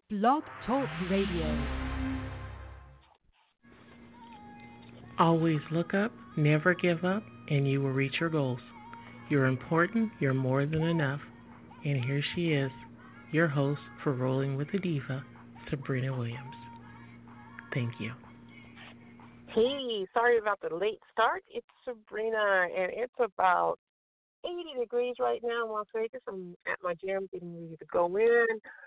Blog Talk Radio. Always look up, never give up, and you will reach your goals. You're important, you're more than enough. And here she is, your host for Rolling with the Diva, Sabrina Williams. Thank you. Hey, sorry about the late start. It's Sabrina, and it's about 80 degrees right now in Las Vegas. I'm at my gym getting ready to go in.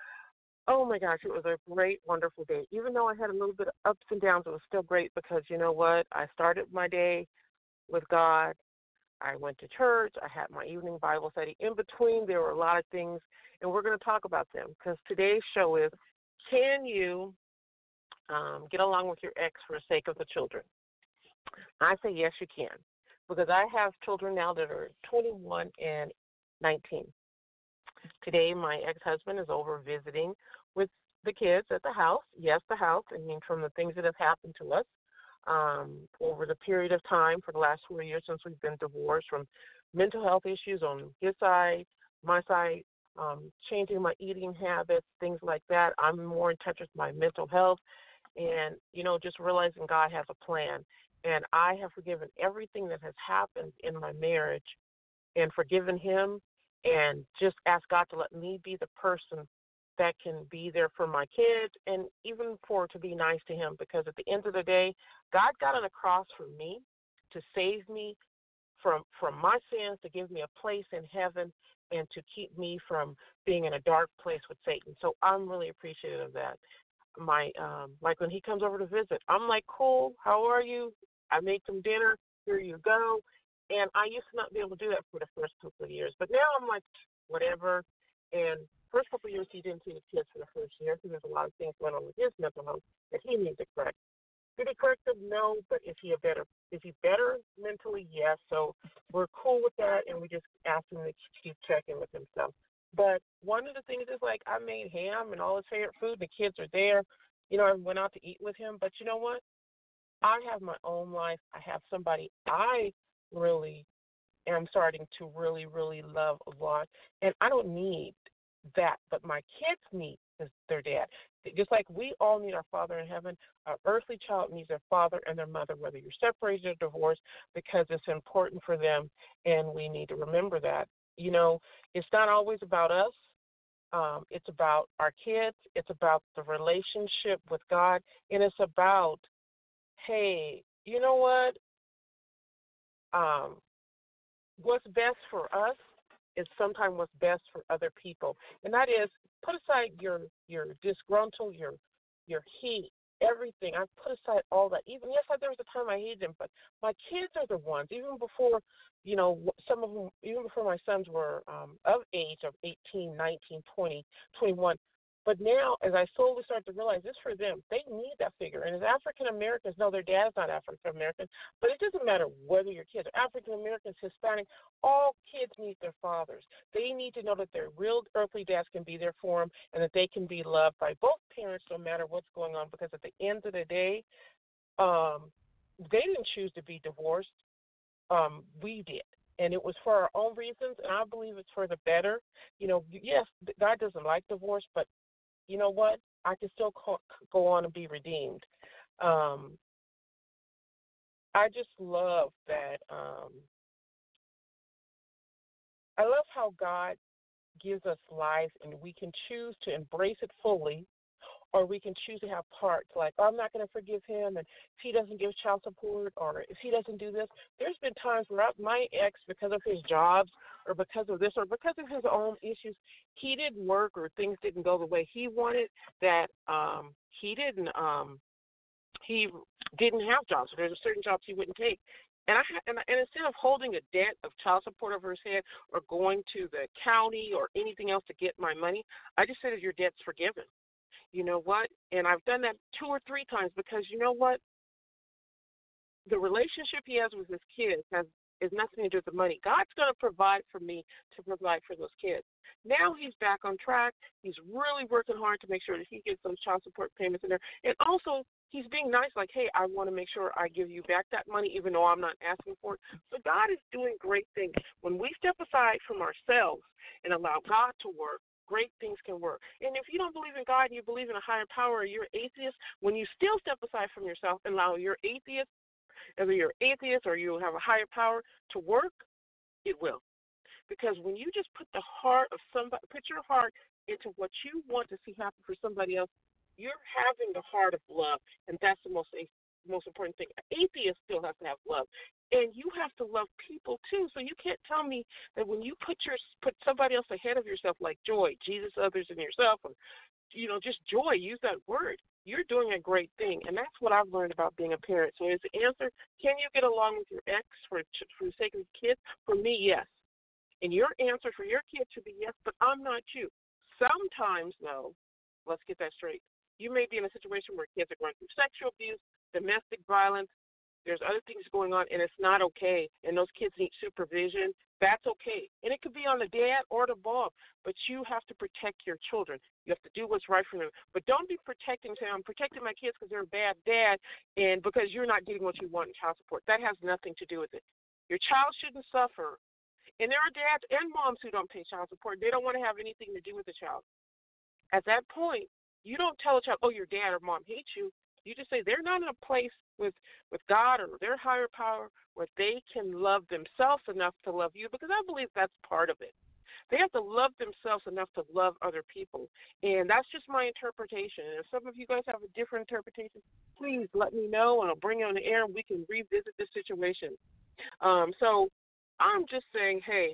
Oh, my gosh, it was a great, wonderful day. Even though I had a little bit of ups and downs, it was still great because you know what? I started my day with God. I went to church. I had my evening Bible study. In between, there were a lot of things, and we're going to talk about them because today's show is, can you get along with your ex for the sake of the children? I say yes, you can, because I have children now that are 21 and 19. Today, my ex-husband is over visiting with the kids at the house. Yes, the house. I mean, from the things that have happened to us over the period of time for the last 4 years since we've been divorced, from mental health issues on his side, my side, changing my eating habits, things like that. I'm more in touch with my mental health and, you know, just realizing God has a plan. And I have forgiven everything that has happened in my marriage and forgiven him and just ask God to let me be the person that can be there for my kids and even to be nice to him, because at the end of the day, God got on a cross for me to save me from my sins, to give me a place in heaven, and to keep me from being in a dark place with Satan. So I'm really appreciative of that. Like when he comes over to visit, I'm like, cool, how are you? I make some dinner, here you go. And I used to not be able to do that for the first couple of years. But now I'm like, whatever. And first couple of years he didn't see the kids for the first year because there's a lot of things going on with his mental health that he needs to correct. Did he correct them? No, but is he better mentally? Yes. So we're cool with that, and we just ask him to keep checking with himself. But one of the things is, like, I made ham and all his favorite food, and the kids are there. You know, I went out to eat with him. But you know what? I have my own life. I have somebody I really am starting to really, really love a lot. And I don't need that, but my kids need their dad. Just like we all need our Father in heaven, our earthly child needs their father and their mother, whether you're separated or divorced, because it's important for them, and we need to remember that. You know, it's not always about us. It's about our kids. It's about the relationship with God, and it's about, hey, you know what? What's best for us is sometimes what's best for other people, and that is put aside your disgruntled, your heat, everything. I put aside all that. Even yes, there was a time I hated them, but my kids are the ones. Even before, you know, some of them, even before my sons were of age of 18, 19, 20, 21. But now, as I slowly start to realize this for them, they need that figure. And as African Americans, no, their dad's not African American, but it doesn't matter whether your kids are African Americans, Hispanic, all kids need their fathers. They need to know that their real earthly dads can be there for them and that they can be loved by both parents no matter what's going on, because at the end of the day, they didn't choose to be divorced. We did. And it was for our own reasons, and I believe it's for the better. You know, yes, God doesn't like divorce, but you know what? I can still go on and be redeemed. I just love that. I love how God gives us life, and we can choose to embrace it fully, or we can choose to have parts like, oh, I'm not going to forgive him, and if he doesn't give child support, or if he doesn't do this. There's been times where my ex, because of his jobs or because of this or because of his own issues, he didn't work or things didn't go the way he wanted, that he didn't have jobs. So there's certain jobs he wouldn't take. And instead of holding a debt of child support over his head or going to the county or anything else to get my money, I just said, your debt's forgiven. You know what? And I've done that 2 or 3 times because you know what? The relationship he has with his kids is nothing to do with the money. God's going to provide for me to provide for those kids. Now he's back on track. He's really working hard to make sure that he gets those child support payments in there. And also, he's being nice, like, hey, I want to make sure I give you back that money even though I'm not asking for it. So God is doing great things. When we step aside from ourselves and allow God to work, great things can work. And if you don't believe in God and you believe in a higher power or you're atheist, when you still step aside from yourself and allow your atheist, whether you're atheist or you have a higher power to work, it will. Because when you just put the heart of somebody, put your heart into what you want to see happen for somebody else, you're having the heart of love, and that's the most important thing. An atheist still has to have love, and you have to love people too. So you can't tell me that when you put somebody else ahead of yourself, like joy, Jesus, others, and yourself, or just joy. Use that word. You're doing a great thing, and that's what I've learned about being a parent. So, is the answer, can you get along with your ex for the sake of the kids? For me, yes. And your answer for your kid should be yes, but I'm not you. Sometimes, though, let's get that straight. You may be in a situation where kids are going through sexual abuse, domestic violence. There's other things going on, and it's not okay. And those kids need supervision. That's okay. And it could be on the dad or the mom, but you have to protect your children. You have to do what's right for them. But don't be protecting, say, I'm protecting my kids because they're a bad dad and because you're not getting what you want in child support. That has nothing to do with it. Your child shouldn't suffer. And there are dads and moms who don't pay child support. They don't want to have anything to do with the child. At that point, you don't tell a child, oh, your dad or mom hates you. You just say they're not in a place with God or their higher power where they can love themselves enough to love you, because I believe that's part of it. They have to love themselves enough to love other people. And that's just my interpretation. And if some of you guys have a different interpretation, please let me know, and I'll bring you on the air and we can revisit this situation. So I'm just saying, hey,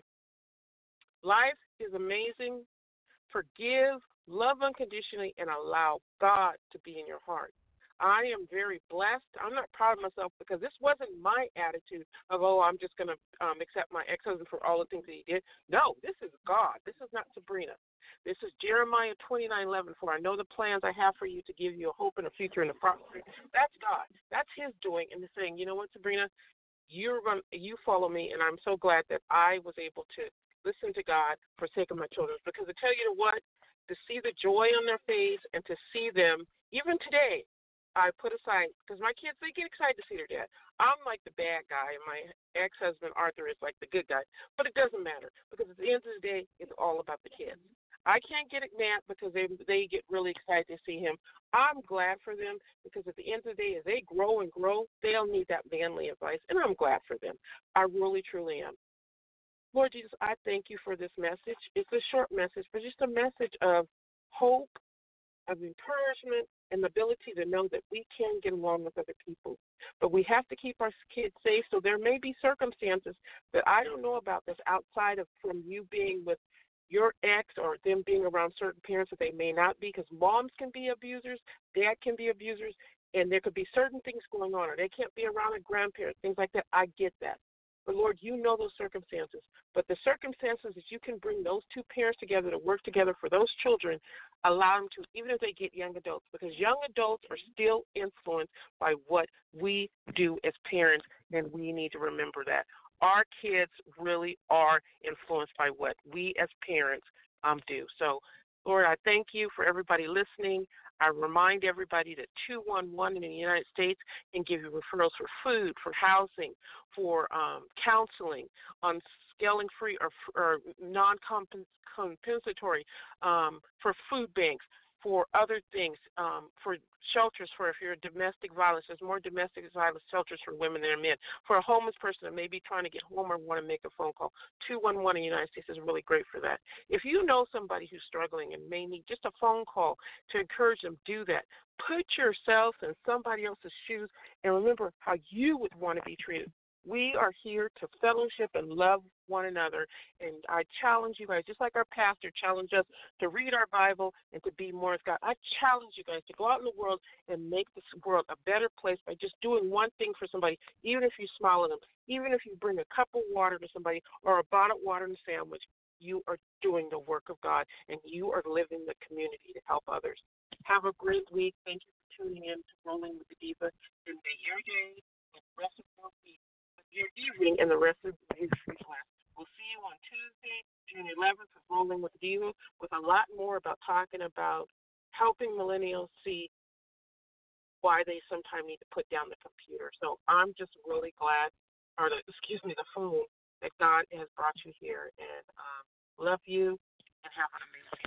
life is amazing. Forgive, love unconditionally, and allow God to be in your heart. I am very blessed. I'm not proud of myself because this wasn't my attitude of, I'm just going to accept my ex-husband for all the things that he did. No, this is God. This is not Sabrina. This is Jeremiah 29:11. For I know the plans I have for you to give you a hope and a future and a prosperity. That's God. That's his doing, and he's saying, you know what, Sabrina, you follow me, and I'm so glad that I was able to listen to God for the sake of my children. Because to tell you what, to see the joy on their face and to see them, even today, I put aside, because my kids, they get excited to see their dad. I'm like the bad guy, and my ex-husband, Arthur, is like the good guy. But it doesn't matter, because at the end of the day, it's all about the kids. I can't get it mad because they get really excited to see him. I'm glad for them, because at the end of the day, as they grow and grow, they'll need that manly advice, and I'm glad for them. I really, truly am. Lord Jesus, I thank you for this message. It's a short message, but just a message of hope, of encouragement, and the ability to know that we can get along with other people. But we have to keep our kids safe, so there may be circumstances that I don't know about that's outside of from you being with your ex or them being around certain parents that they may not be, because moms can be abusers, dad can be abusers, and there could be certain things going on, or they can't be around a grandparent, things like that. I get that. But, Lord, you know those circumstances. But the circumstances that you can bring those two parents together to work together for those children, allow them to, even if they get young adults, because young adults are still influenced by what we do as parents, and we need to remember that. Our kids really are influenced by what we as parents do. So, Lord, I thank you for everybody listening. I remind everybody that 211 in the United States can give you referrals for food, for housing, for counseling on scaling free or non-compensatory, for food banks, for other things, for shelters, for if you're domestic violence. There's more domestic violence shelters for women than men. For a homeless person that may be trying to get home or want to make a phone call, 211 in the United States is really great for that. If you know somebody who's struggling and may need just a phone call to encourage them, do that. Put yourself in somebody else's shoes and remember how you would want to be treated. We are here to fellowship and love one another, and I challenge you guys, just like our pastor challenged us to read our Bible and to be more as God. I challenge you guys to go out in the world and make this world a better place by just doing one thing for somebody, even if you smile at them, even if you bring a cup of water to somebody or a bottle of water and a sandwich. You are doing the work of God, and you are living the community to help others. Have a great week. Thank you for tuning in to Rolling with the Diva, and may your day and the rest of your week, your evening, and the rest of the week be blessed. We'll see you on Tuesday, June 11th, with Rolling with the Diva, with a lot more about talking about helping millennials see why they sometimes need to put down the computer. So I'm just really glad, the phone, that God has brought you here. And love you, and have an amazing day.